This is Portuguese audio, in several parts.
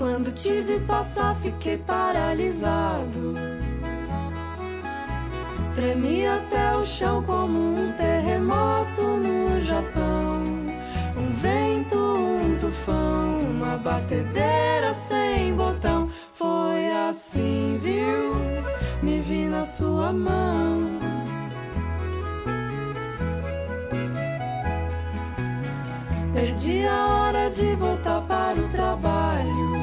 Quando te vi passar, fiquei paralisado. Tremi até o chão como um terremoto no Japão. Um vento, um tufão, uma batedeira sem botão. Foi assim, viu? Me vi na sua mão. Perdi a hora de voltar para o trabalho.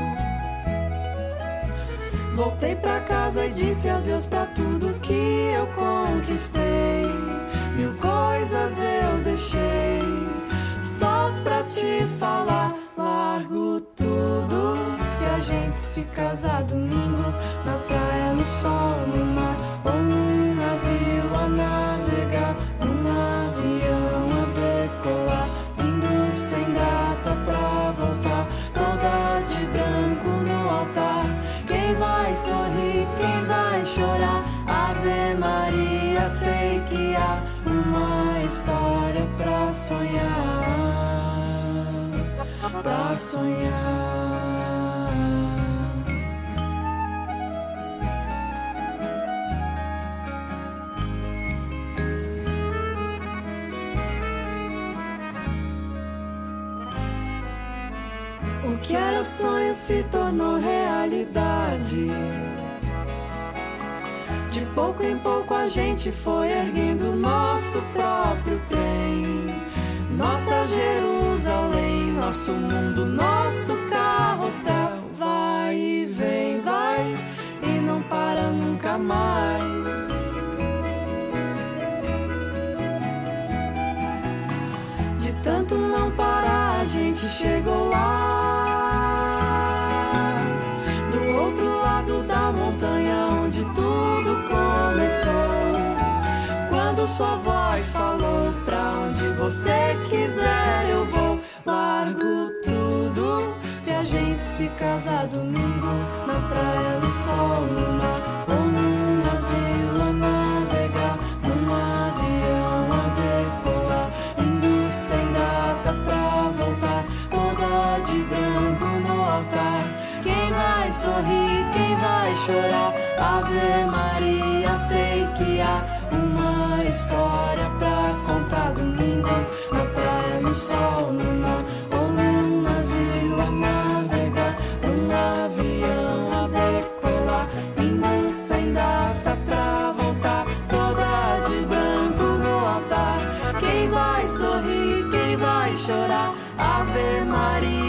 Voltei pra casa e disse adeus pra tudo que eu conquistei. 1000 coisas eu deixei só pra te falar. Largo tudo se a gente se casar domingo, na praia, no sol, no mar, ou num navio a navegar, num avião a decolar, indo sem data pra voltar, toda de branco no altar. Quem vai sorrir, quem vai chorar? Ave Maria, sei que há uma história pra sonhar, pra sonhar. O que era sonho se tornou realidade. De pouco em pouco a gente foi erguendo nosso próprio trem. Nossa Jerusalém, nosso mundo, nosso carrossel. Vai e vem, vai e não para nunca mais. De tanto não parar a gente chegou lá, do outro lado da montanha onde tudo começou. Quando sua voz falou, pra onde você quiser eu vou. Largo tudo se a gente se casar domingo, na praia, no sol, no mar, ou num navio a navegar, num avião a decolar, indo sem data pra voltar, toda de branco no altar. Quem vai sorrir, quem vai chorar? Ave Maria, sei que há uma história pra contar domingo, na praia, no sol, no mar, ou num navio a navegar, num avião a decolar, indo sem data pra voltar, toda de branco no altar. Quem vai sorrir, quem vai chorar? Ave Maria,